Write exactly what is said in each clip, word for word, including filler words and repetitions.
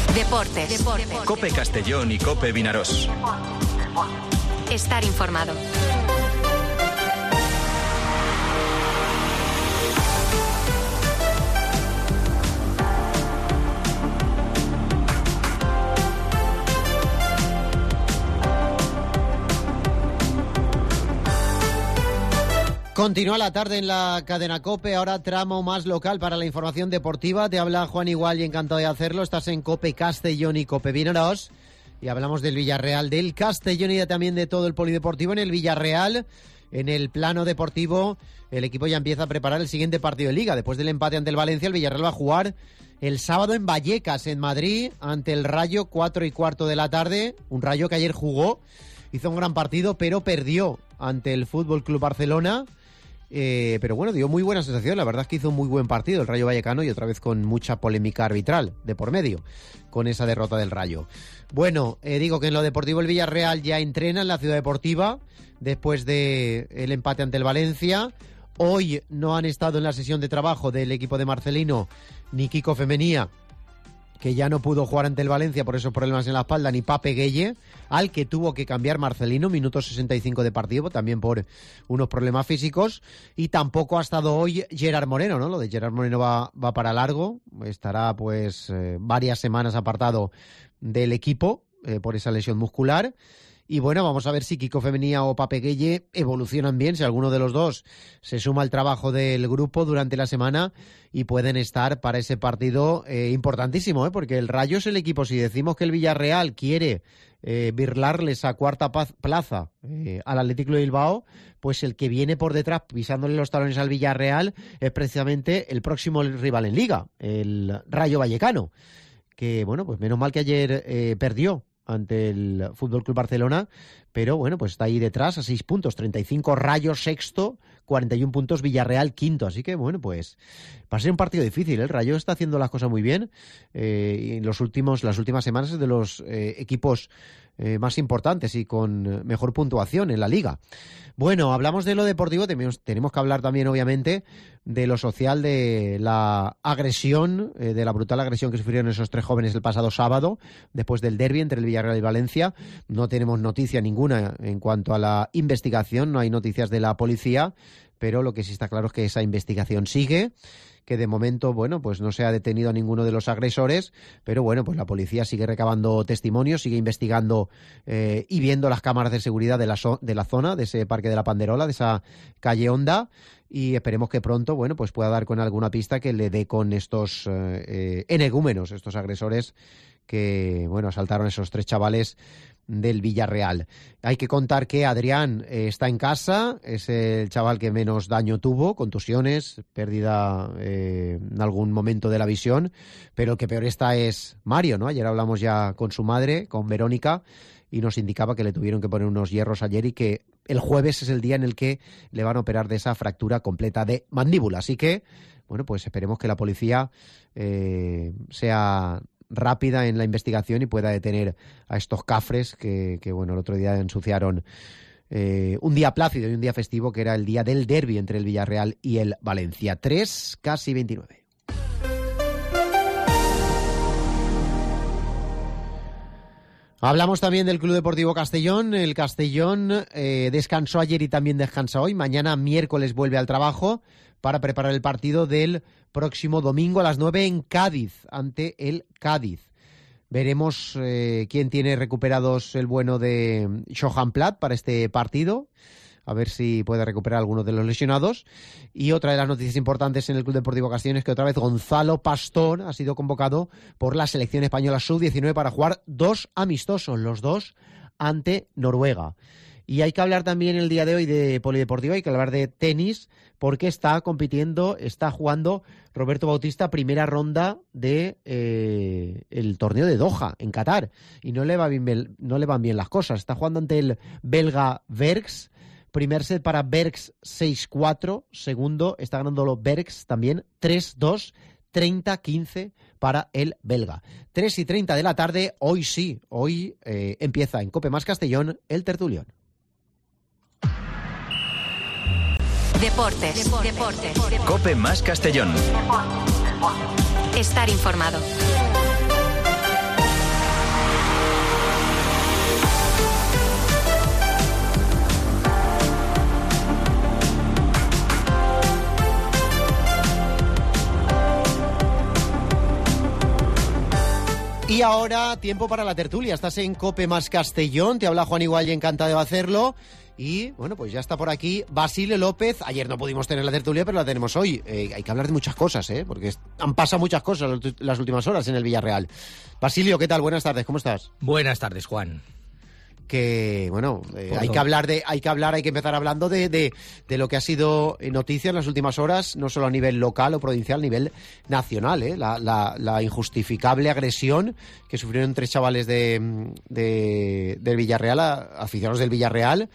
Deportes. Deportes. COPE Castellón y COPE Vinarós. Estar informado. Continúa la tarde en la cadena COPE, ahora tramo más local para la información deportiva. Te habla Juan Igual y encantado de hacerlo. Estás en COPE Castellón y COPE Vinarós y hablamos del Villarreal, del Castellón y también de todo el polideportivo. En el Villarreal, en el plano deportivo, el equipo ya empieza a preparar el siguiente partido de Liga. Después del empate ante el Valencia, el Villarreal va a jugar el sábado en Vallecas, en Madrid, ante el Rayo, cuatro y cuarto de la tarde. Un Rayo que ayer jugó, hizo un gran partido, pero perdió ante el Fútbol Club Barcelona. Eh, pero bueno, dio muy buena sensación. La verdad es que hizo un muy buen partido el Rayo Vallecano y otra vez con mucha polémica arbitral de por medio con esa derrota del Rayo. Bueno, eh, digo que en lo deportivo el Villarreal ya entrena en la Ciudad Deportiva después del empate ante el Valencia. Hoy no han estado en la sesión de trabajo del equipo de Marcelino ni Kiko Femenía, que ya no pudo jugar ante el Valencia por esos problemas en la espalda, ni Pape Gueye, al que tuvo que cambiar Marcelino, minuto sesenta y cinco de partido, también por unos problemas físicos, y tampoco ha estado hoy Gerard Moreno, ¿no? Lo de Gerard Moreno va, va para largo, estará pues eh, varias semanas apartado del equipo eh, por esa lesión muscular. Y bueno, vamos a ver si Kiko Femenía o Pape Gueye evolucionan bien, si alguno de los dos se suma al trabajo del grupo durante la semana y pueden estar para ese partido eh, importantísimo, ¿eh? Porque el Rayo es el equipo, si decimos que el Villarreal quiere eh, birlarle esa cuarta paz, plaza eh, al Atlético de Bilbao, pues el que viene por detrás pisándole los talones al Villarreal es precisamente el próximo rival en Liga, el Rayo Vallecano, que bueno, pues menos mal que ayer eh, perdió ante el F C Barcelona, pero bueno, pues está ahí detrás a seis puntos, treinta y cinco Rayo sexto, cuarenta y uno puntos Villarreal quinto, así que bueno, pues va a ser un partido difícil. El Rayo está haciendo las cosas muy bien eh, y en los últimos, las últimas semanas es de los eh, equipos eh, más importantes y con mejor puntuación en la Liga. Bueno, hablamos de lo deportivo, tenemos, tenemos que hablar también obviamente de lo social, de la agresión, eh, de la brutal agresión que sufrieron esos tres jóvenes el pasado sábado, después del derbi entre el Villarreal y Valencia. No tenemos noticia ninguna en cuanto a la investigación, no hay noticias de la policía, pero lo que sí está claro es que esa investigación sigue, que de momento, bueno, pues no se ha detenido a ninguno de los agresores, pero bueno, pues la policía sigue recabando testimonios, sigue investigando eh, y viendo las cámaras de seguridad de la, so- de la zona, de ese Parque de la Panderola, de esa calle Honda, y esperemos que pronto, bueno, pues pueda dar con alguna pista que le dé con estos eh, eh, energúmenos, estos agresores que, bueno, asaltaron a esos tres chavales del Villarreal. Hay que contar que Adrián eh, está en casa, es el chaval que menos daño tuvo, contusiones, pérdida eh, en algún momento de la visión, pero el que peor está es Mario, ¿no? Ayer hablamos ya con su madre, con Verónica, y nos indicaba que le tuvieron que poner unos hierros ayer y que el jueves es el día en el que le van a operar de esa fractura completa de mandíbula. Así que, bueno, pues esperemos que la policía eh, sea rápida en la investigación y pueda detener a estos cafres que, que bueno, el otro día ensuciaron eh, un día plácido y un día festivo, que era el día del derbi entre el Villarreal y el Valencia. tres, casi veintinueve. Hablamos también del Club Deportivo Castellón. El Castellón eh, descansó ayer y también descansa hoy. Mañana, miércoles, vuelve al trabajo para preparar el partido del próximo domingo a las nueve en Cádiz, ante el Cádiz. Veremos eh, quién tiene recuperados el bueno de Johan Platt para este partido, a ver si puede recuperar algunos de los lesionados. Y otra de las noticias importantes en el Club Deportivo Castellón es que otra vez Gonzalo Pastor ha sido convocado por la selección española sub diecinueve para jugar dos amistosos, los dos ante Noruega. Y hay que hablar también el día de hoy de polideportivo, hay que hablar de tenis, porque está compitiendo, está jugando Roberto Bautista primera ronda de eh, el torneo de Doha, en Qatar, y no le va bien, no le van bien las cosas. Está jugando ante el belga Bergs, primer set para Bergs seis cuatro, segundo está ganando los Bergs también tres dos, treinta quince para el belga. tres y treinta de la tarde, hoy sí, hoy eh, empieza en COPE más Castellón el tertulión. Deportes. Deportes. Deportes. COPE más Castellón. Estar informado. Y ahora, tiempo para la tertulia. Estás en COPE más Castellón, te habla Juan Igual y encantado de hacerlo. Y, bueno, pues ya está por aquí Basilio López. Ayer no pudimos tener la tertulia, pero la tenemos hoy. Eh, hay que hablar de muchas cosas, ¿eh? Porque han pasado muchas cosas las últimas horas en el Villarreal. Basilio, ¿qué tal? Buenas tardes, ¿cómo estás? Buenas tardes, Juan. Que, bueno, eh, hay que hablar de, hay que hablar, hay que empezar hablando de, de, de lo que ha sido noticia en las últimas horas, no solo a nivel local o provincial, a nivel nacional, ¿eh? La, la, la injustificable agresión que sufrieron tres chavales de, de del Villarreal, aficionados del Villarreal,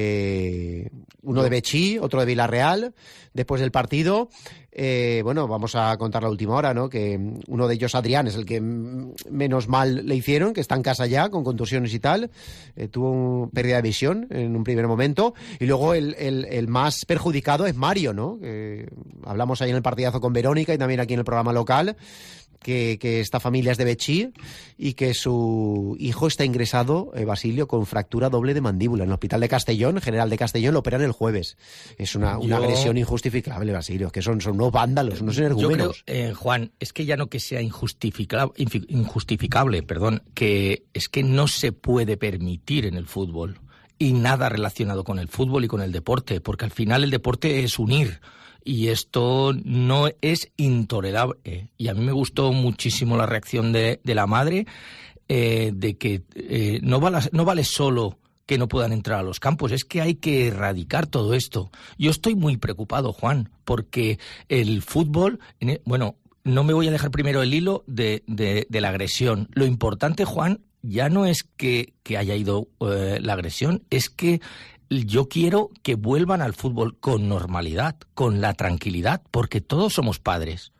eh, uno de Bechí, otro de Villarreal, después del partido. Eh, bueno, vamos a contar la última hora, ¿no? Que uno de ellos, Adrián, es el que menos mal le hicieron, que está en casa ya, con contusiones y tal. Eh, tuvo un, pérdida de visión en un primer momento. Y luego el, el, el más perjudicado es Mario, ¿no? Que hablamos ahí en el partidazo con Verónica y también aquí en el programa local. Que, que esta familia es de Bechí y que su hijo está ingresado, eh, Basilio, con fractura doble de mandíbula en el hospital de Castellón, General de Castellón, lo operan el jueves. Es una, una Yo... agresión injustificable, Basilio, que son, son unos vándalos, unos energúmenos. Yo creo, eh, Juan, es que ya no que sea injustificable, injustificable, perdón, que es que no se puede permitir en el fútbol y nada relacionado con el fútbol y con el deporte, porque al final el deporte es unir. Y esto no es intolerable. Y a mí me gustó muchísimo la reacción de, de la madre, eh, de que eh, no, vale, no vale solo que no puedan entrar a los campos, es que hay que erradicar todo esto. Yo estoy muy preocupado, Juan, porque el fútbol, bueno, no me voy a dejar primero el hilo de, de, de la agresión. Lo importante, Juan, ya no es que, que haya ido eh, la agresión, es que yo quiero que vuelvan al fútbol con normalidad, con la tranquilidad, porque todos somos padres.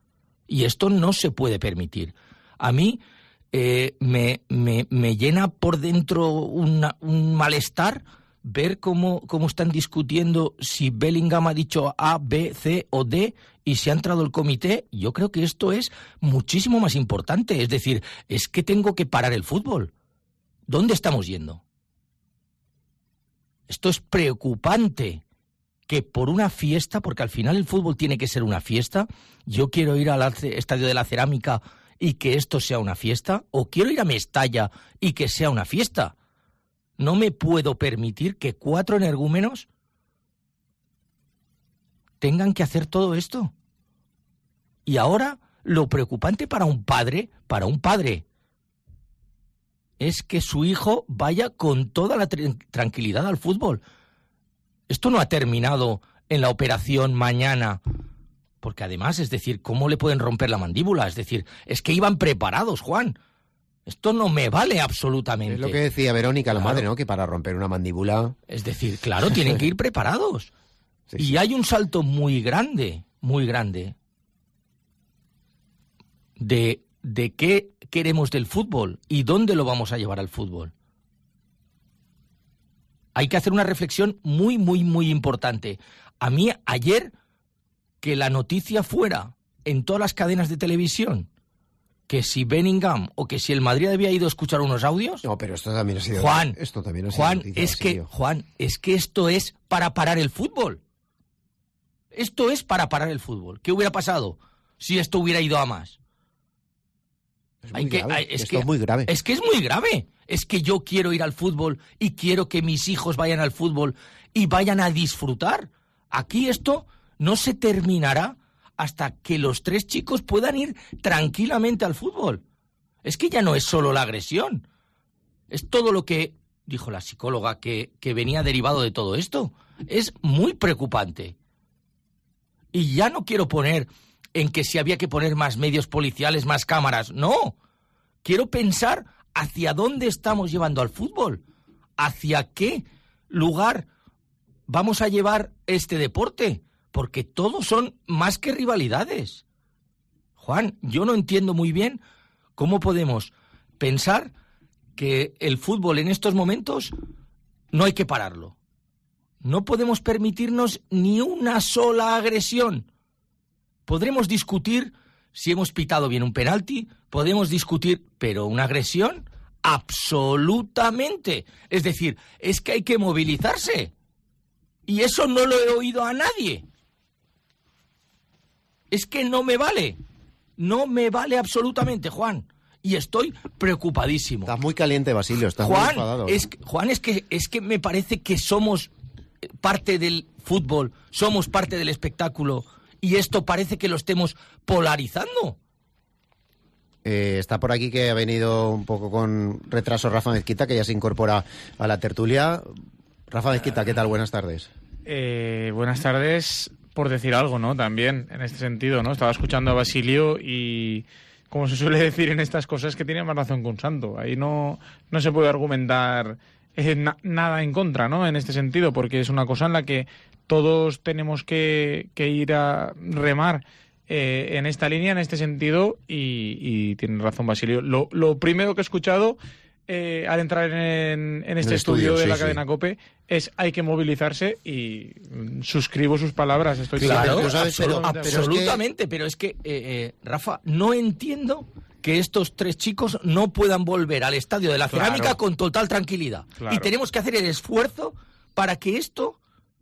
Y esto no se puede permitir. A mí eh, me, me, me llena por dentro una, un malestar ver cómo, cómo están discutiendo si Bellingham ha dicho A, B, C o D y si ha entrado el comité. Yo creo que esto es muchísimo más importante. Es decir, es que tengo que parar el fútbol. ¿Dónde estamos yendo? Esto es preocupante, que por una fiesta, porque al final el fútbol tiene que ser una fiesta, yo quiero ir al Estadio de la Cerámica y que esto sea una fiesta, o quiero ir a Mestalla y que sea una fiesta. No me puedo permitir que cuatro energúmenos tengan que hacer todo esto. Y ahora, lo preocupante para un padre, para un padre, es que su hijo vaya con toda la tr- tranquilidad al fútbol. Esto no ha terminado en la operación mañana, porque además, es decir, ¿cómo le pueden romper la mandíbula? Es decir, es que iban preparados, Juan. Esto no me vale absolutamente. Es lo que decía Verónica, la claro. madre, ¿no? Que para romper una mandíbula... Es decir, claro, tienen que ir preparados. Sí, y sí. Hay un salto muy grande, muy grande, de... de qué queremos del fútbol y dónde lo vamos a llevar al fútbol. Hay que hacer una reflexión muy, muy, muy importante. A mí, ayer, que la noticia fuera en todas las cadenas de televisión que si Bellingham o que si el Madrid había ido a escuchar unos audios... No, pero esto también ha sido... Juan, esto también ha sido Juan, noticia, es que, Juan, es que esto es para parar el fútbol. Esto es para parar el fútbol. ¿Qué hubiera pasado si esto hubiera ido a más? Es muy, hay que, grave. Hay, es, Esto que, es muy grave. Es que es muy grave. Es que yo quiero ir al fútbol y quiero que mis hijos vayan al fútbol y vayan a disfrutar. Aquí esto no se terminará hasta que los tres chicos puedan ir tranquilamente al fútbol. Es que ya no es solo la agresión. Es todo lo que dijo la psicóloga que, que venía derivado de todo esto. Es muy preocupante. Y ya no quiero poner... en que si había que poner más medios policiales, más cámaras. No, quiero pensar hacia dónde estamos llevando al fútbol, hacia qué lugar vamos a llevar este deporte, porque todos son más que rivalidades. Juan, yo no entiendo muy bien cómo podemos pensar que el fútbol en estos momentos no hay que pararlo. No podemos permitirnos ni una sola agresión. Podremos discutir si hemos pitado bien un penalti, podemos discutir, pero una agresión, absolutamente. Es decir, es que hay que movilizarse. Y eso no lo he oído a nadie. Es que no me vale. No me vale absolutamente, Juan. y estoy preocupadísimo. Estás muy caliente, Basilio, estás Juan, muy enfadado. Es, Juan, es que, es que me parece que somos parte del fútbol, somos parte del espectáculo, y esto parece que lo estemos polarizando. Eh, está por aquí que ha venido un poco con retraso Rafa Mezquita, que ya se incorpora a la tertulia. Rafa Mezquita, ¿qué tal? Buenas tardes. Eh, buenas tardes, por decir algo, ¿no? También, en este sentido, ¿no? Estaba escuchando a Basilio y, como se suele decir en estas cosas, que tiene más razón que un santo. Ahí no, no se puede argumentar eh, na- nada en contra, ¿no? En este sentido, porque es una cosa en la que todos tenemos que, que ir a remar eh, en esta línea, en este sentido, y, y tiene razón Basilio. Lo, lo primero que he escuchado eh, al entrar en, en este el estudio, estudio, de sí, la sí. cadena COPE es hay que movilizarse, y mm, suscribo sus palabras. Estoy Claro, totalmente- tú sabes, pero- absolutamente de pero es acuerdo. que- absolutamente, pero es que, eh, eh, Rafa, no entiendo que estos tres chicos no puedan volver al Estadio de la Claro. Cerámica con total tranquilidad. Claro. Y tenemos que hacer el esfuerzo para que esto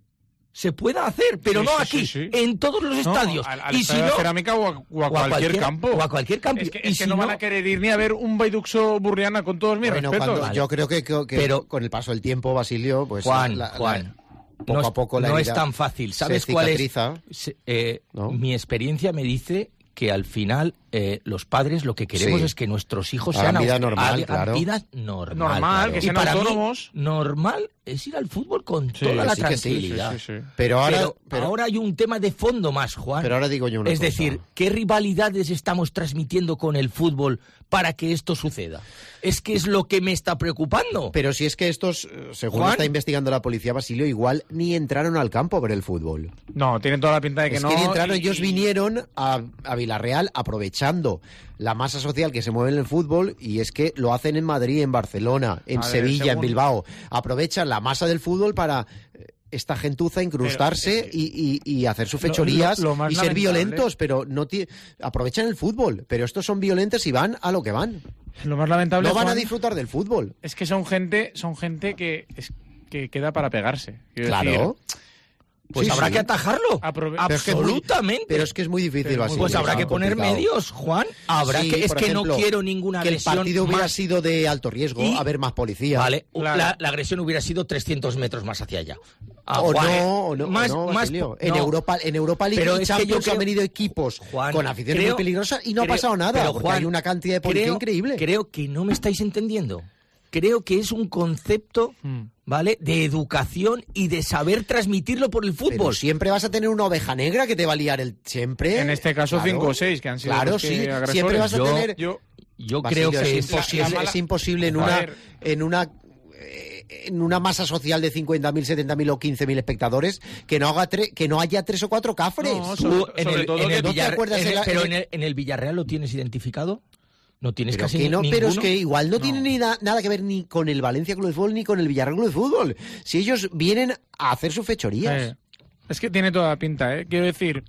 se pueda hacer, pero Sí, no sí, aquí, sí, sí. en todos los No, estadios. al, al y estadio si de no, Cerámica o a, o a o a cualquier, cualquier- campo. o a cualquier campo. Es que, Y es que si no van no- a querer ir ni a ver un Baiduxo Burriana, con todos mis Bueno, respetos. cuando- yo creo que, que- que Pero- con el paso del tiempo, Basilio, pues Juan, la- la- Juan, poco no, a es- poco la no es herida tan fácil. se ¿Sabes cuál es? cicatriza, Se- eh, ¿no? Mi experiencia me dice que al final eh, los padres lo que queremos Sí. es que nuestros hijos Hagan sean vida aus- normal, hagan claro. vida normal. Normal, que Y sean para mí, autónomos. normal es ir al fútbol con Sí, toda la sí que sí, tranquilidad. Sí, sí, sí. Pero ahora, pero, pero, ahora hay un tema de fondo más, Juan. pero ahora digo yo una es cosa. decir, ¿qué rivalidades estamos transmitiendo con el fútbol para que esto suceda? Es que es lo que me está preocupando. Pero si es que estos, eh, según Juan. está investigando la policía, Basilio, igual ni entraron al campo a ver el fútbol. No, tienen toda la pinta de que es no. que ni entraron, y- ellos y- vinieron a, a Villarreal aprovechando la masa social que se mueve en el fútbol, y es que lo hacen en Madrid, en Barcelona, en A ver, Sevilla, en según- Bilbao. Aprovechan la masa del fútbol para eh, esta gentuza incrustarse Pero, y, y- y hacer sus fechorías lo- lo más y ser lamentable- violentos, pero no ti- aprovechan el fútbol. Pero estos son violentos y van a lo que van. Lo más lamentable, No van a Juan, disfrutar del fútbol. es que son gente, son gente que, es, que queda para pegarse. Quiero Claro. decir, Pues Sí, habrá sí. que atajarlo. Aprove- Pero es que es muy- Absolutamente. Pero es que es muy difícil, Pero muy- Basilio. Pues habrá es que poner complicado. medios, Juan. Habrá Sí, que es por que ejemplo, no quiero ninguna que el agresión partido hubiera más. sido de alto riesgo, Y- haber más policía. Vale, Claro. la, la agresión hubiera sido trescientos metros más hacia allá. Ah, O Juan, no, o no, o más, no, más, Basilio. En no. Europa, en Europa League Pero y es que yo Champions creo- han venido equipos Juan, con aficiones creo- muy peligrosas y no creo- ha pasado nada, pero, porque Juan, hay una cantidad de policía creo- increíble. Creo que no me estáis entendiendo. Creo que es un concepto, Mm. ¿vale?, de educación y de saber transmitirlo por el Pero fútbol. siempre vas a tener una oveja negra que te va a liar el siempre. En este caso, Claro. cinco o seis, que han sido Claro, los que sí. agresores. Siempre vas a Yo- tener. Yo, Yo Basilio, creo que es, es, imposible, la mala- es imposible en A una, ver. en una eh, en una masa social de cincuenta mil, setenta mil o quince mil espectadores que no haga tre- que no haya tres o cuatro cafres. No, Tú, sobre- en sobre el, todo en que el no te Villarre- acuerdas en en el- la- pero en en el, en el Villarreal lo tienes identificado. No tienes Pero, casi que no, ni- pero es ninguno. que igual no, No. tiene ni na- nada que ver ni con el Valencia Club de Fútbol ni con el Villarreal Club de Fútbol. Si ellos vienen a hacer sus fechorías. eh, es que tiene toda la pinta, ¿eh? Quiero decir,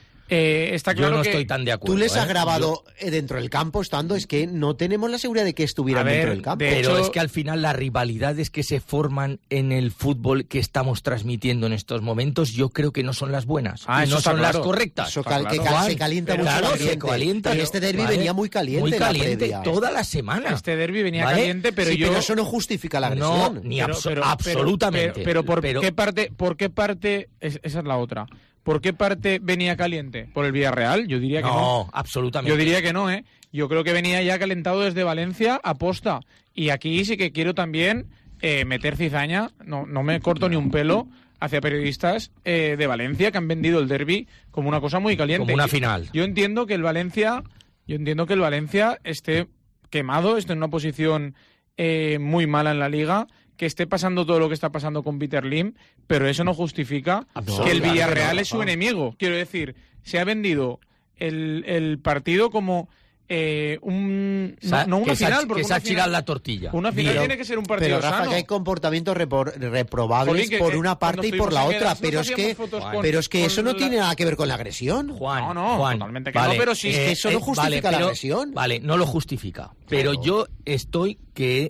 eh, está Yo claro no que... estoy tan de acuerdo. Tú les has ¿eh? grabado eh, dentro del campo estando, es que no tenemos la seguridad de que estuvieran A ver, dentro del campo. de Pero hecho- es que al final las rivalidades que se forman en el fútbol que estamos transmitiendo en estos momentos, yo creo que no son las buenas. Ah, y eso no está son claro. las correctas. Eso Está cal- que claro. cal- Juan, se calienta pero mucho claro, el se ambiente. calienta. Y este derbi Vale, venía muy caliente. Muy en la caliente previa. toda la semana. Este derbi venía ¿Vale? caliente, pero Sí, yo... pero eso no justifica la No, agresión. ni Pero- abso- pero- pero- absolutamente. Pero, pero ¿por Pero- qué parte, por qué parte es- esa es la otra? ¿Por qué parte venía caliente? ¿Por el Villarreal? Yo diría que no. No, absolutamente. Yo diría que no, ¿eh? Yo creo que venía ya calentado desde Valencia a posta. Y aquí sí que quiero también eh, meter cizaña, no, no me corto ni un pelo, hacia periodistas eh, de Valencia que han vendido el derbi como una cosa muy caliente. Como una Yo- final. Yo entiendo que el Valencia, yo entiendo que el Valencia esté quemado, esté en una posición eh, muy mala en la liga, que esté pasando todo lo que está pasando con Peter Lim, pero eso no justifica No, que el claro, Villarreal no, es su no. enemigo. Quiero decir, se ha vendido el, el partido como eh, un O sea, no, no una que se ha- final, porque que se una ha tirado final- la tortilla. Una final Pero- tiene que ser un partido Pero Rafa, sano. que hay comportamientos repor- reprobables Jolín, que- por que una parte cuando y por la estuvimos en otra, Erasmus pero es que, hacíamos fotos con- pero es que con eso no la- tiene nada que ver con la agresión. Juan, No, no, Juan, totalmente que vale, no, pero sí, es que eso no justifica vale, la pero- agresión. Vale, no lo justifica. Pero Claro. yo estoy que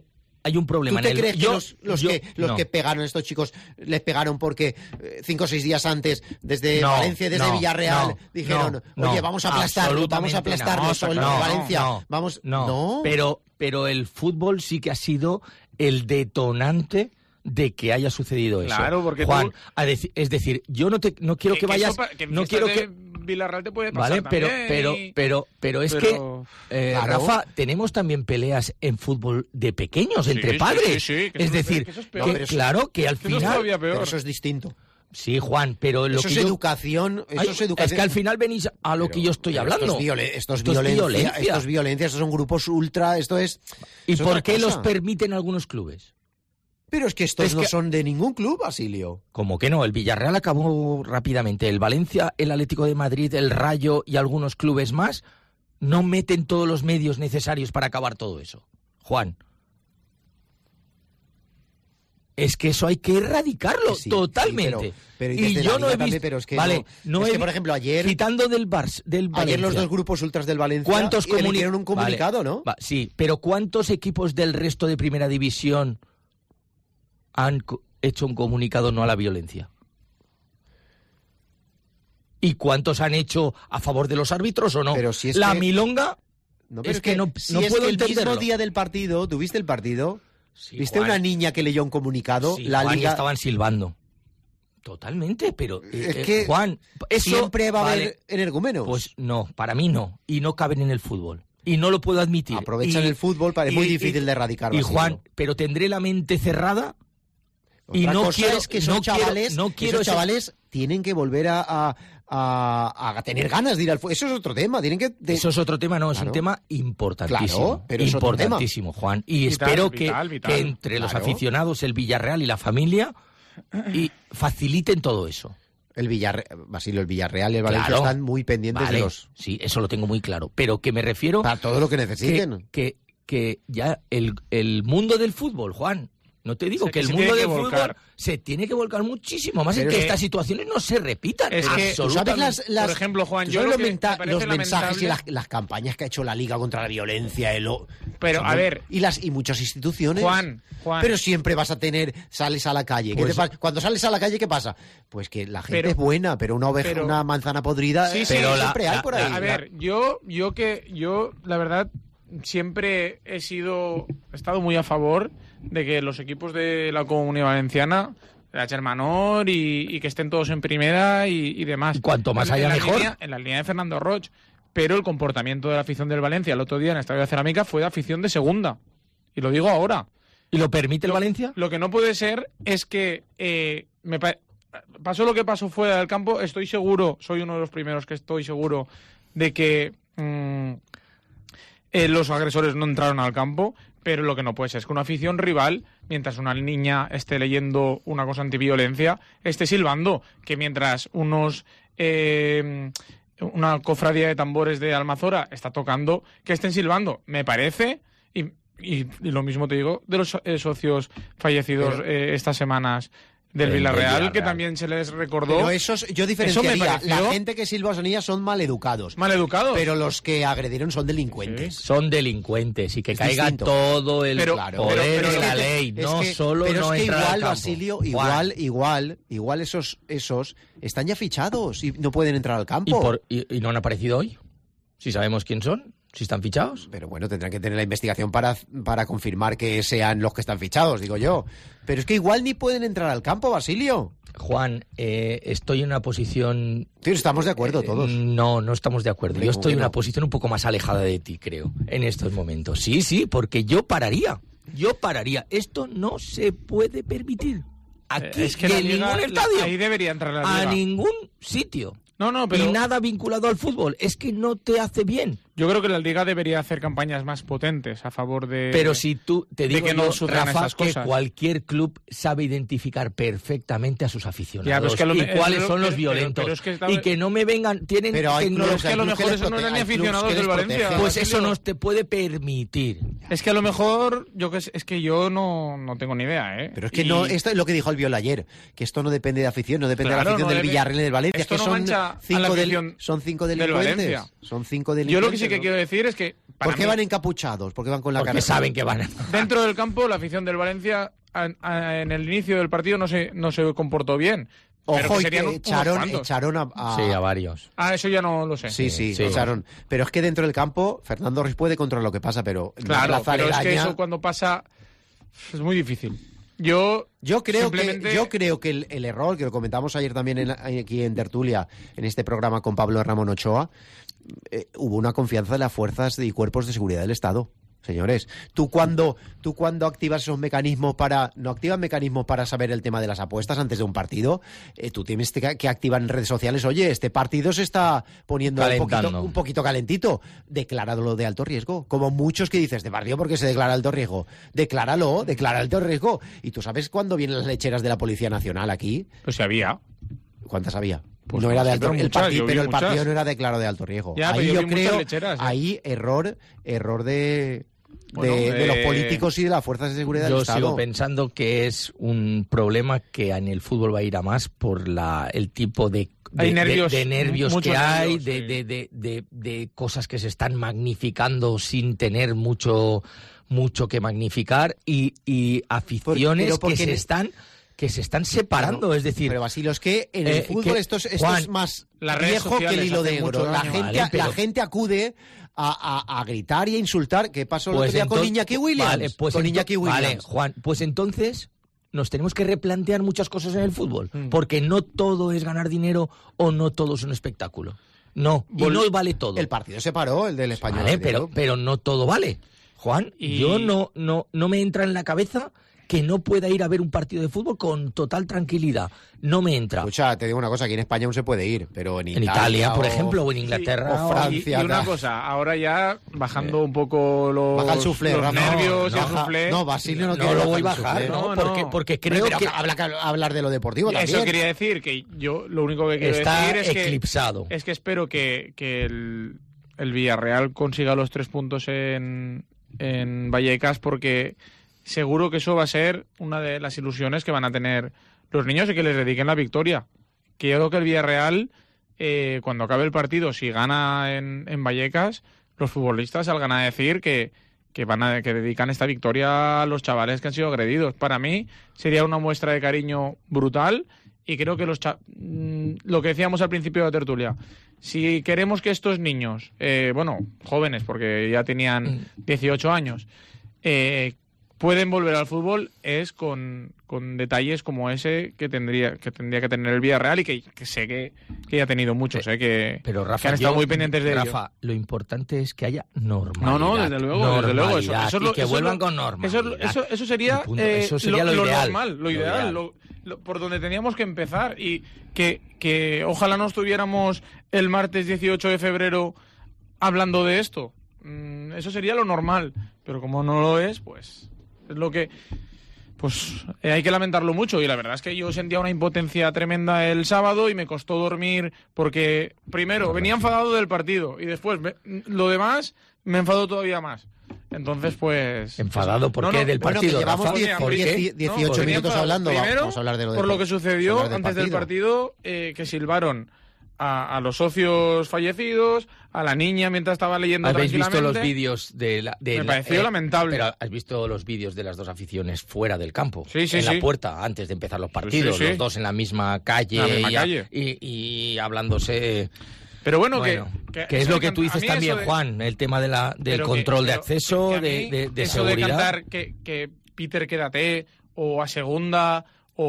hay un problema ¿Tú te en el... crees que yo, los, los, yo, que, los no. que pegaron a estos chicos les pegaron porque eh, cinco o seis días antes, desde No, Valencia y desde no, Villarreal, no, dijeron, no, oye, no, vamos a aplastarlo, vamos a absolutamente aplastarlos, no, o el no, Valencia, no, vamos... No, no, Pero, pero el fútbol sí que ha sido el detonante de que haya sucedido eso. Claro, porque Juan, tú- a deci- es decir, yo no te no quiero que, que vayas, eso pa- que en no fiestas quiero de que Villarreal te puede pasar vale, pero también, pero y- pero pero es pero- que eh, Claro. Rafa, tenemos también peleas en fútbol de pequeños Sí, entre sí, padres. sí, sí, que es eso es- decir, que eso es que, peor. No, pero eso- claro que al que eso es final todavía peor. pero eso es distinto. sí, Juan, pero lo Eso que es yo- educación, eso Ay, es educación. que al final venís a lo Pero- que yo estoy pero hablando. Esto es, violen- esto es Esto es violencia, violencia. esto es violencia, estos son grupos ultra, esto es... ¿Y es por otra qué cosa. los permiten algunos clubes? Pero es que estos Es no que- son de ningún club, Basilio. Como que no, el Villarreal acabó rápidamente. El Valencia, el Atlético de Madrid, el Rayo y algunos clubes más no meten todos los medios necesarios para acabar todo eso. Juan. Es que eso hay que erradicarlo Sí, totalmente. sí, pero- pero y y desde yo la no he Liga también, visto. pero es que vale, no- no es he que, por vi- ejemplo, ayer- quitando del Barça, del Valencia. Ayer los dos grupos ultras del Valencia ¿Cuántos comuni- emitieron un comunicado, Vale, ¿no? va, sí, pero ¿cuántos equipos del resto de Primera División han co- hecho un comunicado no a la violencia? ¿Y cuántos han hecho a favor de los árbitros o no? Pero si es la que- milonga No, pero es que no, si no es puedo que el entenderlo. mismo día del partido, ¿tuviste el partido? Sí, ¿Viste Juan. una niña que leyó un comunicado? Sí, la Juan, y Liga estaban silbando. Totalmente, pero eh, Es eh, que Juan, eso siempre va a vale, haber energúmenos. Pues no, para mí no, y no caben en el fútbol. Y no lo puedo admitir. Aprovechan Y- el fútbol, para es y- muy y- difícil de erradicar. Y Basilio. Juan, pero tendré la mente cerrada y Otra no cosa quiero es que esos no quiero- chavales, no quiero esos ese- chavales tienen que volver a, a, a- a tener ganas de ir al fútbol. Eso es otro tema. Tienen que de- Eso es otro tema, no, es Claro. un tema importantísimo. Claro, pero es otro tema. importantísimo, Juan. Y Vital, espero vital, que, vital. que entre los Claro. aficionados, el Villarreal y la familia, y faciliten todo eso. el Villarreal, Basilio, el Villarreal y el Valencia Claro. están muy pendientes Vale, de los sí, eso lo tengo muy claro. Pero que me refiero para todo lo que que, necesiten. que, que ya el, el mundo del fútbol, Juan, no te digo Se- que el se mundo tiene del que fútbol volcar. se tiene que volcar muchísimo más en Pero que es que- estas situaciones no se repitan. Es que- ¿Tú sabes las, las- Por ejemplo, Juan, ¿tú yo sabes lo los, que menta- me parece los mensajes y lamentable- las, las campañas que ha hecho la Liga contra la violencia? el o- Pero, son a muy- ver. Y, las, y muchas instituciones. Juan, Juan. Pero siempre vas a tener, sales a la calle. ¿Qué Pues- te pasa? Cuando sales a la calle, ¿qué pasa? Pues que la gente Pero- es buena, pero una oveja, pero- una manzana podrida, Sí, eh, sí, pero la- siempre hay la- por ahí. A ver, yo, yo que, yo, la verdad, siempre he sido, he estado muy a favor de que los equipos de la Comunidad Valenciana, la Germanor y, y que estén todos en primera y, y demás. Y cuanto más En- haya, en la mejor. línea- en la línea de Fernando Roch. Pero el comportamiento de la afición del Valencia el otro día en el Estadio de Cerámica fue de afición de segunda. Y lo digo ahora. ¿Y lo permite el Valencia? Lo que no puede ser es que eh, me pa- pasó lo que pasó fuera del campo. Estoy seguro, soy uno de los primeros que estoy seguro de que mm, eh, los agresores no entraron al campo, pero lo que no puede ser es que una afición rival, mientras una niña esté leyendo una cosa antiviolencia, esté silbando, que mientras unos... eh, una cofradía de tambores de Almazora está tocando, que estén silbando. Me parece, y, y, y lo mismo te digo, de los eh, socios fallecidos Pero- eh, estas semanas del Del Villarreal, Villarreal. que también se les recordó. Pero esos, yo Eso diferenciaría. me pareció- La gente que silba o sonía son maleducados. Maleducados. Pero los que agredieron son delincuentes. Son delincuentes y que Es caiga distinto. todo el Pero- Claro, poder pero- pero de es la que- ley, Es no que- solo pero no es que entrar al igual, campo. Basilio, Juan, igual, igual, igual esos, esos están ya fichados y no pueden entrar al ¿Y, campo. por- y- y no han aparecido hoy? Si sabemos quién son, si están fichados. Pero bueno, tendrán que tener la investigación para, para confirmar que sean los que están fichados, digo yo. Pero es que igual ni pueden entrar al campo, Basilio. Juan, eh, estoy en una posición... Tío, estamos de acuerdo todos. Eh, No, no estamos de acuerdo. Hombre, Yo ¿cómo estoy que en una no? posición un poco más alejada de ti, creo, en estos momentos. Sí, sí, porque yo pararía. Yo pararía. Esto no se puede permitir. Aquí Eh, es que y la en Liga- ningún la- estadio. ahí debería entrar la A Liga. ningún sitio. No, no, pero Y nada vinculado al fútbol. Es que no te hace bien. yo creo que la Liga debería hacer campañas más potentes a favor de... Pero si tú te de digo que no yo, sucedan Rafa, esas que cosas. cualquier club sabe identificar perfectamente a sus aficionados Ya, pero es que a lo y me- cuáles pero- son los pero- violentos pero es que está- y que no me vengan tienen Pero hay tecnología. clubes, es que a lo hay clubs mejor que eso no les eran prote- ni hay clubs aficionados que del les Valencia. protegen. Pues Basilio. eso no te puede permitir. Es que a lo mejor, yo que sé, es que yo no, no tengo ni idea, ¿eh? Pero es que Y- no, esto es lo que dijo el Viola ayer, que esto no depende de afición, no depende de Claro, la afición no del debe- Villarreal y del Valencia, esto que no son mancha a la cinco, del- afición son cinco del delincuentes. Valencia. Son cinco Yo delincuentes. lo que sí que ¿no? quiero decir es que... ¿Por qué mí, van encapuchados? ¿Por qué van con la Porque cara? saben que van a... Dentro del campo, la afición del Valencia a, a, en el inicio del partido no se, no se comportó bien. Pero Ojo, que y serían que unos echaron, cuantos. echaron a, a- Sí, a varios. Ah, eso ya no lo sé. Sí, sí, Sí. echaron. Pero es que dentro del campo, Fernando Ruiz puede controlar lo que pasa, pero en la Claro, plaza pero es que aledaña- eso cuando pasa es muy difícil. Yo Yo creo simplemente... que yo creo que el, el error, que lo comentamos ayer también en- aquí en Tertulia, en este programa con Pablo Ramón Ochoa, eh, hubo una confianza de las fuerzas y cuerpos de seguridad del Estado. Señores, tú cuando tú cuando activas esos mecanismos para no activas mecanismos para saber el tema de las apuestas antes de un partido, eh, tú tienes que, que activar en redes sociales, oye, este partido se está poniendo un poquito, Calentando. un poquito calentito, decláralo de alto riesgo, como muchos que dices, este partido porque se declara alto riesgo, decláralo, declara alto riesgo, y tú sabes cuándo vienen las lecheras de la Policía Nacional aquí, Pues si había. ¿cuántas había? Pues no no era de sé, alto pero el muchas, partido, yo vi pero el muchas. partido no era declarado de alto riesgo. Ya, pero ahí yo yo vi muchas creo, lecheras, ¿eh? ahí error, error de, Bueno, de, de los eh, políticos y de las fuerzas de seguridad del Yo Estado. sigo pensando que es un problema que en el fútbol va a ir a más por la el tipo de, de, Hay nervios, de- de nervios muchos que hay, nervios, de, sí. de, de, de, de cosas que se están magnificando sin tener mucho, mucho que magnificar y, y aficiones pero porque que se ne- están que se están separando, es decir, Pero Basilio, es que en el eh, fútbol que- esto, es, esto Juan, es más las redes viejo que el sociales hilo hacen negro. mucho La daño. gente, Vale, la pero- gente acude a, a- a gritar y a insultar. ¿Qué pasó el pues otro día con entonces- Iñaki Williams? Vale, pues con ento- Iñaki Williams. Vale, Juan, pues entonces nos tenemos que replantear muchas cosas en el fútbol, Mm. porque no todo es ganar dinero o no todo es un espectáculo. No, y Vol- no vale todo. El partido se paró, el del Español. Vale, ayer. pero, pero no todo vale. Juan, Y- yo no, no, no me entra en la cabeza que no pueda ir a ver un partido de fútbol con total tranquilidad. No me entra. Escucha, te digo una cosa, aquí en España aún se puede ir, pero en En Italia, Italia, por o- ejemplo, o en Inglaterra. o o- Francia. Y, y una tal. cosa, ahora ya bajando un poco los, Baja el suflé, los Rafa. nervios no, y el baja- suflé. No, Basilio no, No quiere lo bajar voy a el bajar, suflé. ¿no? No, no. Porque, porque creo Pero que habla, hablar de lo deportivo también. Eso quería decir, que yo lo único que quiero está decir es que, eclipsado. es que espero que, que el, el Villarreal consiga los tres puntos en, en Vallecas, porque seguro que eso va a ser una de las ilusiones que van a tener los niños y que les dediquen la victoria. Que yo creo que el Villarreal, eh, cuando acabe el partido, si gana en, en Vallecas, los futbolistas salgan a decir que, que van a que dedican esta victoria a los chavales que han sido agredidos. Para mí sería una muestra de cariño brutal y creo que los cha- mm, lo que decíamos al principio de la tertulia, si queremos que estos niños, eh, bueno, jóvenes, porque ya tenían dieciocho años, eh, pueden volver al fútbol, es con, con detalles como ese que tendría que tendría que tener el Villarreal y que, que sé que, que ya ha tenido muchos, eh, que, Pero Rafa, que han estado yo- muy pendientes de ello. Rafa, lo importante es que haya normalidad. No, no, desde luego, desde luego. Eso, Normalidad, eso es y lo- que eso es vuelvan lo- con Eso, normalidad. eso, eso sería, Y punto. eh, Eso sería lo ideal. normal, lo Lo ideal, ideal. lo- lo- por donde teníamos que empezar. Y que, que ojalá no estuviéramos el martes dieciocho de febrero hablando de esto. Mm, eso sería lo normal. Pero como no lo es, pues es lo que... Pues eh, hay que lamentarlo mucho y la verdad es que yo sentía una impotencia tremenda el sábado y me costó dormir porque primero venía enfadado del partido y después me- lo demás me enfadó todavía más. Entonces pues... ¿Enfadado por No, qué no, del Bueno, partido, que llevamos Rafa? diez- ¿Por qué? diez- dieciocho venía minutos enfadado. hablando, va- Primero, vamos a hablar de lo de- por lo que sucedió vamos a hablar del antes del partido. partido, eh, que silbaron a, a los socios fallecidos, a la niña mientras estaba leyendo ¿Habéis visto tranquilamente. los vídeos de la... de Me la- pareció lamentable. Pero has visto los vídeos de las dos aficiones fuera del campo, Sí, sí, en sí. la puerta, antes de empezar los partidos, Sí, sí, sí. los dos en la misma calle, En la misma y, calle. y- y hablándose... Pero bueno, Bueno, que, que es eso lo de que can- tú a dices mí también, eso de- Juan, el tema de la, del pero que- control de pero acceso, que a mí de, de, de eso seguridad. de cantar que, que Peter quédate o a segunda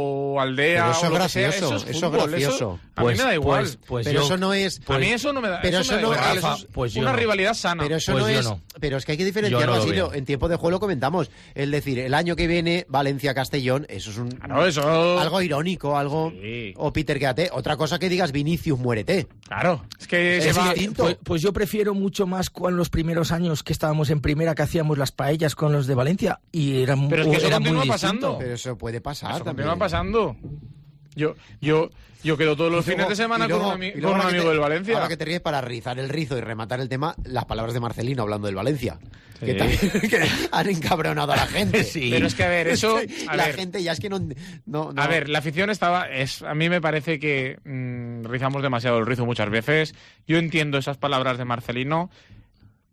o aldea Pero eso o es lo que sea, gracioso, eso es eso es fútbol, gracioso. eso a Pues- mí me da igual. pues- pues pero yo- eso no es... a mí eso no me da, pero eso me eso da no- igual, Rafa, eso es pues yo una no. rivalidad sana. Pero eso Pues no yo es. no. Pero es que hay que diferenciar, Yo no lo Basilio. veo. En tiempo de juego lo comentamos. Es decir, el año que viene, Valencia-Castellón, eso es un. Claro, eso... Algo irónico, algo. Sí. O Peter, quédate. Otra cosa que digas, Vinicius, muérete. Claro, es que Es se va... distinto. Pues, pues yo prefiero mucho más con los primeros años que estábamos en primera, que hacíamos las paellas con los de Valencia y era, mu- Pero es que eso era continúa muy distinto. pasando. Pero eso puede pasar Eso también. continúa pasando. Yo, yo, yo quedo todos los Y luego- fines de semana y luego- con un, ami- y luego con un ahora que amigo te- del Valencia. Ahora que te ríes para rizar el rizo y rematar el tema, las palabras de Marcelino hablando del Valencia. Sí. Que, también, que han encabronado a la gente. Sí. Pero es que, a ver, eso... a la ver, gente ya es que no. no, no- A ver, la afición estaba... Es, a mí me parece que mm, rizamos demasiado el rizo muchas veces. Yo entiendo esas palabras de Marcelino.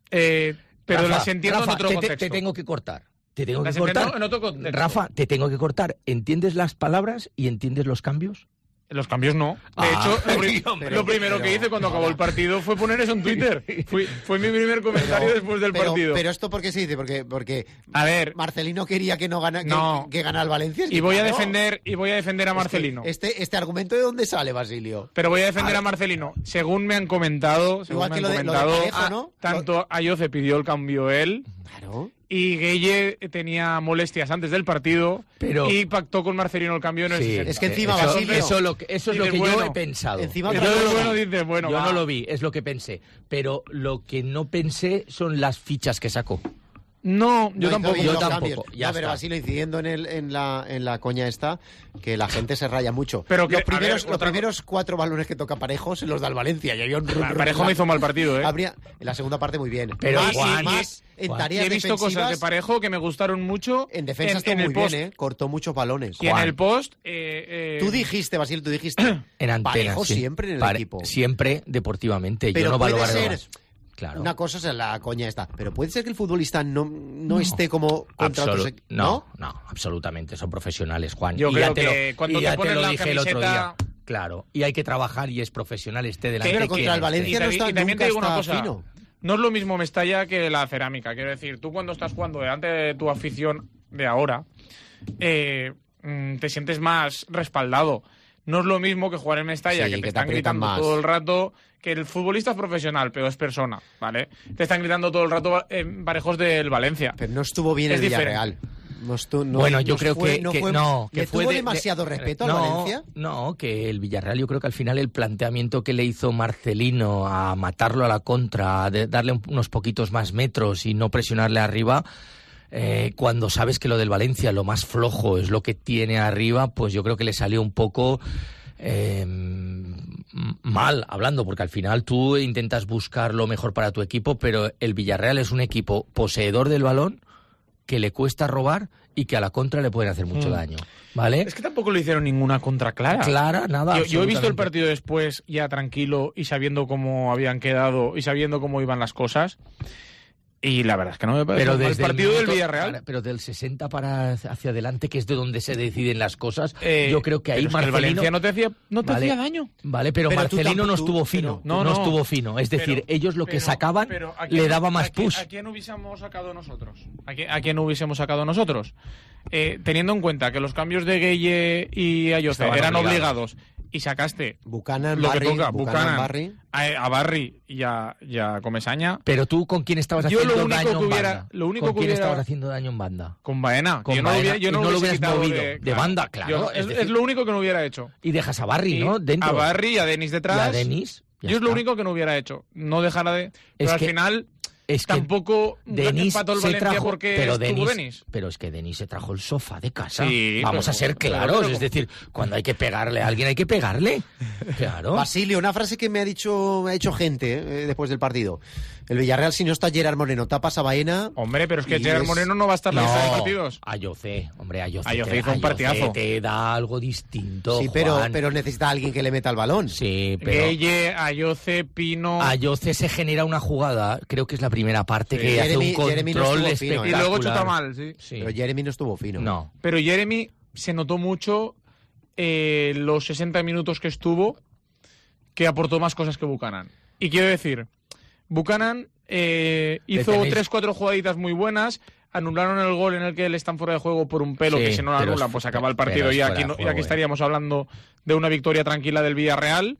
Eh, pero Rafa, las entiendo Rafa, en otro te, contexto. Te tengo que cortar. Te tengo Las que cortar. entiendo en otro contexto. Rafa, te tengo que cortar. ¿Entiendes las palabras y entiendes los cambios? Los cambios no. De Ah, hecho, lo, pri- pero- lo primero pero- que hice cuando acabó el partido fue poner eso en Twitter. Fui- fue mi primer comentario Pero- después del pero, partido. Pero esto, ¿por qué se dice? Porque, porque A ver, Marcelino quería que no gana, que, No. que gana el Valencia. Es y que voy a claro, defender y voy a defender a es que Marcelino. Este, este argumento, ¿de dónde sale, Basilio? Pero voy a defender A a, ver. Marcelino. Según me han comentado, según Igual me que han lo de- lo de comentado, Parejo, ah, ¿no? tanto Ayoce pidió el cambio él Claro. y Gueye tenía molestias antes del partido Pero- y pactó con Marcelino el cambio en el Sí, sesenta. Es que encima, eso, Basilio- eso, lo que- eso es lo Dices, que yo bueno, he pensado. encima Yo otra no cosa- lo bueno, vi. dices, bueno, Yo va. no lo vi, es lo que pensé. Pero lo que no pensé son las fichas que sacó. No, No yo tampoco. hizo bien yo los tampoco, cambios. ya No, pero está. Basilio, incidiendo en, el, en, la, en la coña esta, que la gente se raya mucho. Pero que, los a primeros, ver, los otra- primeros cuatro balones que toca Parejo se los da el Valencia. Y había un rum, rum, Parejo no hizo mal partido, ¿eh? Habría, en la segunda parte muy bien. Pero, más, Juan, más en Juan, tareas Y he visto defensivas, cosas de Parejo que me gustaron mucho. En defensa en, estuvo en muy el post. bien, ¿eh? Cortó muchos balones. Y en Juan. el post. eh, eh, Tú dijiste, Basilio, tú dijiste. En antena, Parejo sí. siempre en el Pare- equipo. Siempre deportivamente. Pero yo no puede valoro ser más. Claro. Una cosa es la coña esta. Pero puede ser que el futbolista no, no, esté como contra Absolu- otros equ- no, no, absolutamente. Son profesionales, Juan. Yo y creo ya te que lo, cuando y ya te pones lo la dije el otro camiseta- día. Claro. Y hay que trabajar y es profesional, esté delante. Pero de contra quien el Valencia esté. no Y está, también- y también nunca te digo una está cosa. fino. No es lo mismo Mestalla que la cerámica. Quiero decir, tú cuando estás jugando delante de tu afición de ahora, eh, mm, te sientes más respaldado. No es lo mismo que jugar en Mestalla, Sí, que que te te están aprietan gritando más. todo el rato, que el futbolista es profesional, pero es persona, ¿vale? Te están gritando todo el rato eh, parejos del Valencia. Pero no estuvo bien Es el Villarreal. No estu- no- Bueno, yo nos creo fue- que no que fue- no, que ¿Le fue tuvo de- demasiado de- respeto al no, Valencia? No, que el Villarreal, yo creo que al final el planteamiento que le hizo Marcelino a matarlo a la contra, a de- darle un- unos poquitos más metros y no presionarle arriba, eh, cuando sabes que lo del Valencia, lo más flojo es lo que tiene arriba, pues yo creo que le salió un poco eh, mal hablando, porque al final tú intentas buscar lo mejor para tu equipo, pero el Villarreal es un equipo poseedor del balón, que le cuesta robar y que a la contra le pueden hacer mucho Mm. daño, ¿vale? Es que tampoco le hicieron ninguna contra clara. Clara, nada. Yo, yo he visto el absolutamente. partido después, ya tranquilo y sabiendo cómo habían quedado y sabiendo cómo iban las cosas. Y la verdad es que no me parece Pero un mal desde el partido del minuto- Villarreal. para- pero del sesenta para hacia adelante, que es de donde se deciden las cosas, Eh, yo creo que ahí pero es que el Marcelino... Valencia no te hacía, no te Vale. hacía daño. Vale, pero, Pero tú Marcelino no tampoco- estuvo tú- fino. pero- no, no, no. estuvo fino. Es decir, Pero- ellos lo que pero- sacaban pero ¿a quién- le daba más a quién- push. ¿A quién hubiésemos sacado nosotros? ¿A quién, a quién hubiésemos sacado nosotros? Eh, teniendo en cuenta que los cambios de Gueye y Ayoce Estaban eran obligados. obligados y sacaste Buchanan, lo que Barry, toca, Buchanan, Buchanan, Barry. a, a Barry y a, y a Comesaña, Pero tú, ¿con quién estabas Yo lo haciendo único daño que en hubiera- banda? lo único ¿Con que quién hubiera- estabas haciendo daño en banda? con Baena. Con yo no lo Baena. hubiera, yo Y no no lo lo hubiese hubieras quitado movido de, de banda, claro, Yo- es es, decir- es lo único que no hubiera hecho. Y dejas a Barry, Y ¿no? Dentro. A Barry y a Denis Y detrás. a Denis. ya Yo es lo está. único que no hubiera hecho. No dejara de. Pero al que- final Es que tampoco Denis empató el se Valencia trajo, porque pero estuvo Denis, Denis. pero es que Denis se trajo el sofá de casa. Sí, Vamos pero- a ser pero- claros, pero- es decir, cuando hay que pegarle a alguien hay que pegarle. Claro. Basilio, una frase que me ha dicho, me ha dicho gente eh, después del partido. El Villarreal, si no está Gerard Moreno, tapas a Baena. Hombre, pero es que Y Gerard es- Moreno no va a estar en No, los partidos. Ayoce, hombre, Ayoce. Ayoce te- hizo un partidazo. te da algo distinto, Sí, pero, Juan. pero necesita alguien que le meta el balón. Sí, pero Gueye, Ayoce, Pino. Ayoce se genera una jugada, creo que es la primera parte, Sí. que hace Jeremy- un Jeremy no control estuvo fino, ¿eh? y espectacular. luego chuta mal, sí. Sí. Pero Jeremy no estuvo fino. No. Pero Jeremy se notó mucho eh, los sesenta minutos que estuvo que aportó más cosas que Buchanan. Y quiero decir, Buchanan eh, Le hizo tenéis- tres, cuatro jugaditas muy buenas, anularon el gol en el que él está fuera de juego por un pelo, Sí, que si no lo pero anulan es- pues acaba el pero partido es y fuera aquí, de no- y juego, aquí eh. estaríamos hablando de una victoria tranquila del Villarreal.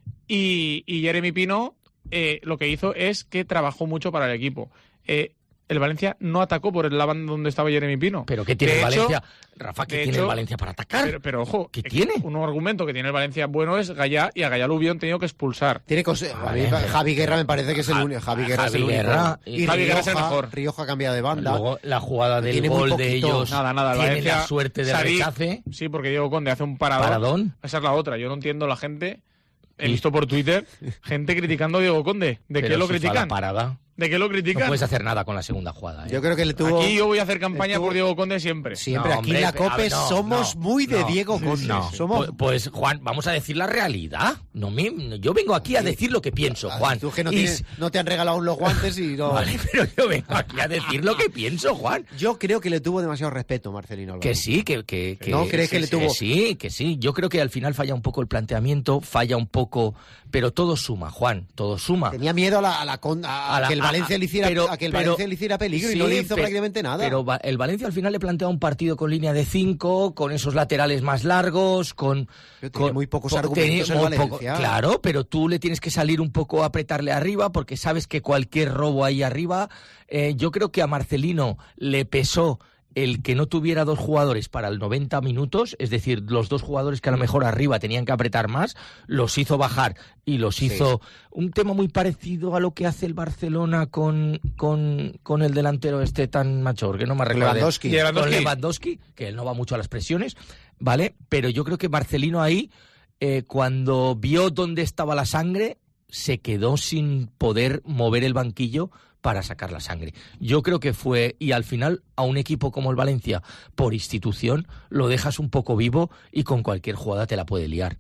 Y, y Jeremy Pino eh, lo que hizo es que trabajó mucho para el equipo. Eh, el Valencia no atacó por la banda donde estaba Jeremy Pino. Pero ¿qué tiene De el hecho- Valencia? Rafa, ¿qué de tiene hecho- el Valencia para atacar? Pero, pero ojo, ¿Qué eh, tiene? un argumento que tiene el Valencia bueno es Gallá, y a Gallá lo hubieron tenido que expulsar. Tiene cose- a mí, Vale. Javi Guerra me parece que es el Ja- único. Javi Guerra es el Javi único. Guerra y y- Javi Guerra es el Rioja, mejor. Rioja cambia de banda. Luego la jugada del Tiene muy gol de poquito. ellos Nada, nada, el tiene Valencia, la suerte de Sadik, rechace. Sí, porque Diego Conde hace un paradón. Paradón. Esa es la otra. Yo no entiendo la gente. He Y- visto por Twitter gente criticando a Diego Conde. ¿De Pero qué lo si fue a la critican? parada. ¿De qué lo critican? No puedes hacer nada con la segunda jugada. ¿eh? Yo creo que le tuvo... Aquí yo voy a hacer campaña tuvo... por Diego Conde siempre. Siempre, no, aquí hombre, en la COPE ver, no, somos no, muy de no, Diego sí, Conde. sí, no. Somos... Pues, pues, Juan, vamos a decir la realidad. No me, yo vengo aquí a decir lo que pienso, Juan. Tú que no, Y... tienes, no te han regalado los guantes y no... Vale, pero yo vengo aquí a decir lo que pienso, Juan. Yo creo que le tuvo demasiado respeto, Marcelino Álvarez. Que sí, que... que, que ¿No crees sí, que le sí, tuvo...? Que sí, que sí. Yo creo que al final falla un poco el planteamiento, falla un poco... Pero todo suma, Juan, todo suma. Tenía miedo a, la, a, la, a, a la, que el Valencia a, le hiciera, pero, a que el pero, Valencia le hiciera peligro, sí, y no le hizo pero, prácticamente nada. Pero el Valencia al final le plantea un partido con línea de cinco, con esos laterales más largos, con... Pero con tiene muy pocos po, argumentos tiene, el muy Valencia. Poco, claro, pero tú le tienes que salir un poco a apretarle arriba, porque sabes que cualquier robo ahí arriba... Eh, yo creo que a Marcelino le pesó el que no tuviera dos jugadores para el noventa minutos, es decir, los dos jugadores que a lo mejor arriba tenían que apretar más, los hizo bajar y los hizo sí. Un tema muy parecido a lo que hace el Barcelona con, con, con el delantero este tan mayor, que no me recuerdo. Lewandowski. Con Lewandowski, que él no va mucho a las presiones, ¿vale? Pero yo creo que Marcelino ahí, eh, cuando vio dónde estaba la sangre, se quedó sin poder mover el banquillo para sacar la sangre. Yo creo que fue, y al final a un equipo como el Valencia, por institución, lo dejas un poco vivo y con cualquier jugada te la puede liar.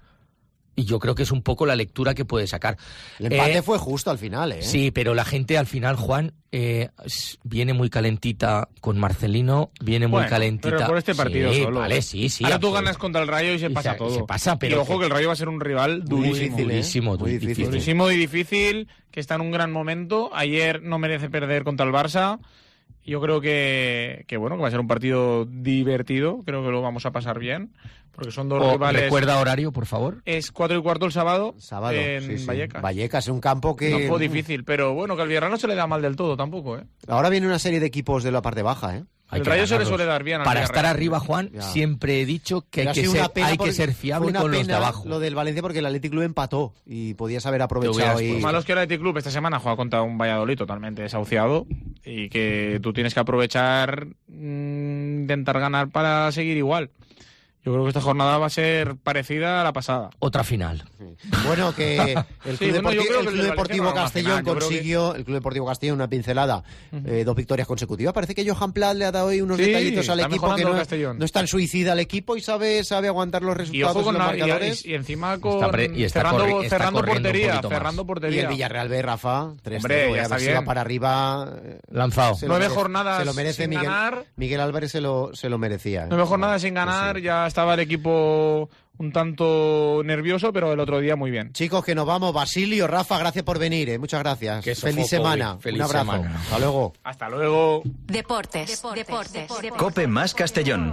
Y yo creo que es un poco la lectura que puede sacar. El empate eh, fue justo al final, ¿eh? Sí, pero la gente al final, Juan, eh, viene muy calentita con Marcelino, viene muy bueno, calentita. Pero por este partido sí, solo. Vale, sí, sí. Ahora tú ganas contra el Rayo y se y pasa se, todo. Se pasa, pero y ojo que... que el Rayo va a ser un rival durísimo. Muy difícil, ¿eh? durísimo, muy difícil. difícil. Durísimo y difícil, que está en un gran momento. Ayer no merece perder contra el Barça. Yo creo que, que bueno, que va a ser un partido divertido. Creo que lo vamos a pasar bien. Porque son dos o, rivales. Recuerda horario, por favor. Es cuatro y cuarto el sábado. Sábado, en sí, sí. Vallecas. Vallecas es un campo que. No fue difícil, pero bueno, que al Villarreal no se le da mal del todo tampoco, ¿eh? Ahora viene una serie de equipos de la parte baja, ¿eh? El Rayo se le suele dar bien al Para Villarreal. estar arriba, Juan, ya. Siempre he dicho que hay, que ser, hay que ser fiable con los de abajo. Lo del Valencia porque el Athletic Club empató y podías haber aprovechado. Y... Lo malo es que el Athletic Club esta semana juega contra un Valladolid totalmente desahuciado y que tú tienes que aprovechar, mmm, intentar ganar para seguir igual. Yo creo que esta jornada va a ser parecida a la pasada. Otra final. Bueno, que el Club, sí, bueno, Deportivo, que el Club Deportivo no Castellón final, consiguió, que... el Club Deportivo Castellón una pincelada, uh-huh. eh, dos victorias consecutivas. Parece que Johan Plat le ha dado hoy unos sí, detallitos al equipo que no, no es tan suicida al equipo y sabe sabe aguantar los resultados. Y ojo con los la, marcadores. Y, y encima con está pre, y está cerrando, corri, está cerrando portería, cerrando portería. Y el Villarreal B, Rafa, tres Hombre, ya está bien. Va para arriba. Lanzado. Nueve merece, jornadas se lo merece sin Miguel, ganar. Miguel Álvarez se lo, se lo merecía. ¿eh? Nueve jornadas sin ganar, sí, sí. Ya estaba el equipo un tanto nervioso, pero el otro día muy bien. Chicos, que nos vamos. Basilio, Rafa, gracias por venir. ¿eh? Muchas gracias. Que feliz semana. Feliz Un abrazo. Semana. Hasta luego. Hasta luego. Deportes. Deportes. Deportes. Deportes. COPE más Castellón.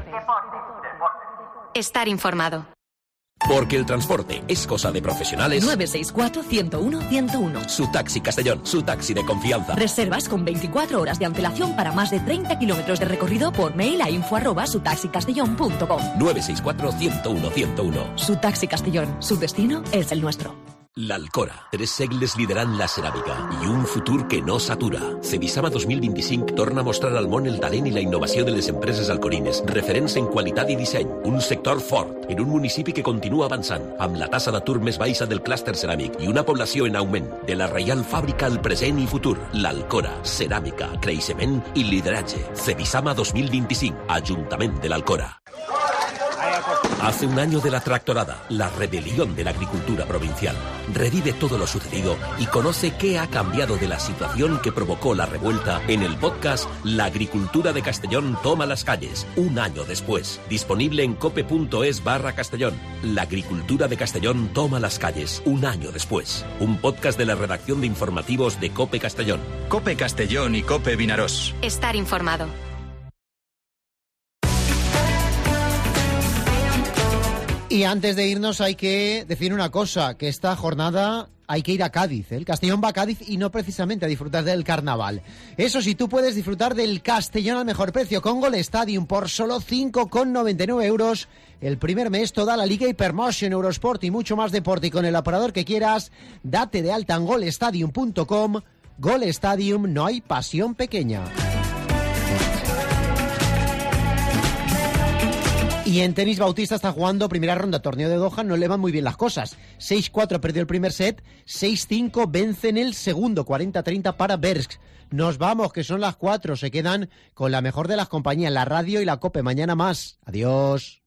Estar informado. Porque el transporte es cosa de profesionales. nueve seis cuatro, ciento uno, ciento uno. Su taxi Castellón, su taxi de confianza. Reservas con veinticuatro horas de antelación para más de treinta kilómetros de recorrido por mail a info arroba sutaxicastellón punto com. nueve seis cuatro, ciento uno, ciento uno. Su taxi Castellón, su destino és el nuestro. L'Alcora. Tres segles liderant la ceràmica i un futur que no s'atura. Cebisama dos mil vint-i-cinc torna a mostrar al món el talent i la innovació de les empreses alcorines, referents en qualitat i disseny. Un sector fort, en un municipi que continua avançant, amb la tassa d'atur més baixa del clúster ceràmic i una població en augment. De la Reial Fàbrica al present i futur. L'Alcora. Ceràmica, creixement i lideratge. Cebisama dos mil vint-i-cinc. Ajuntament de l'Alcora. Hace un año de la tractorada, la rebelión de la agricultura provincial. Revive todo lo sucedido y conoce qué ha cambiado de la situación que provocó la revuelta en el podcast La agricultura de Castellón toma las calles, un año después. Disponible en cope.es barra Castellón. La agricultura de Castellón toma las calles, un año después. Un podcast de la redacción de informativos de COPE Castellón. COPE Castellón y COPE Vinarós. Estar informado. Y antes de irnos hay que decir una cosa, que esta jornada hay que ir a Cádiz. ¿eh? El Castellón va a Cádiz y no precisamente a disfrutar del carnaval. Eso sí, tú puedes disfrutar del Castellón al mejor precio con Gol Stadium por solo cinco con noventa y nueve euros. El primer mes toda la Liga Hypermotion, Eurosport y mucho más deporte. Y con el operador que quieras, date de alta en gol stadium punto com. Gol Stadium, no hay pasión pequeña. Y Y en tenis, Bautista está jugando primera ronda, torneo de Doha, no le van muy bien las cosas. seis cuatro perdió el primer set, seis cinco vence en el segundo, cuarenta treinta para Bergs. Nos vamos, que son las cuatro, se quedan con la mejor de las compañías, la radio y la COPE. Mañana más. Adiós.